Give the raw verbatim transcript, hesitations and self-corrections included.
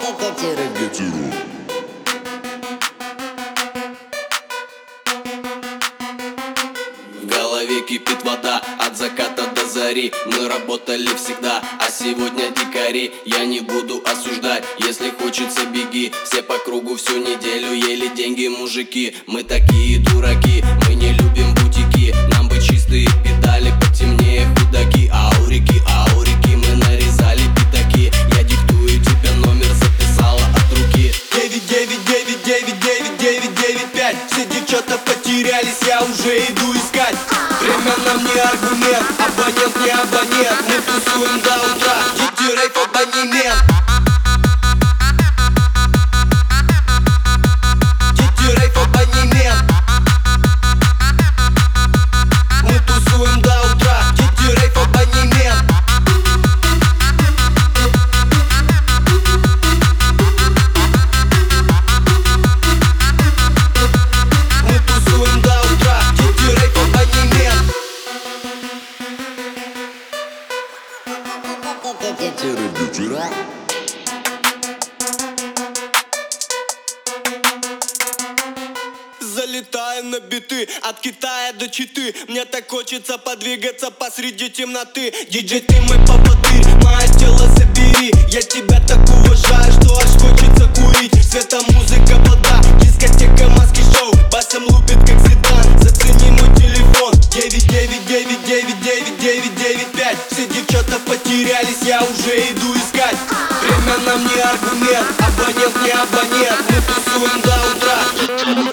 В голове кипит вода от заката до зари. Мы работали всегда, а сегодня дикари. Я не буду осуждать, если хочется беги. Все по кругу всю неделю ели деньги мужики. Мы такие дураки, мы не любим бутики. Нам бы чистые педали, потемнее худаки. Аурики, аурики, мы нарезали пятаки. Я диктую тебе номер, записала от руки. Девять, девять, девять, девять, девять, девять, девять, пять. Все девчата потерялись, я уже иду искать. Время нам не аргумент, абонент не абонент. Мы тусуем до утра, Дити Рейв абонемент. Дити Рейв абонемент. Мы тусуем до утра, Дити Рейв абонемент. Мы тусуем до утра, Дити Рейв абонемент. Залетаем на биты от Китая до Читы. Мне так хочется подвигаться посреди темноты. Диджей, ты мой поводырь, мое тело забери. Я тебя так уважаю, что аж хочется курить. Света, музыка, вода, дискотека, маски, шоу. Басом лупит как седан, зацени мой телефон. Девять, девять, девять, девять, девять, девять, девять, пять. Все девчата потерялись, я уже иду искать. Время нам не аргумент, абонент не абонент. Мы тусуем до утра.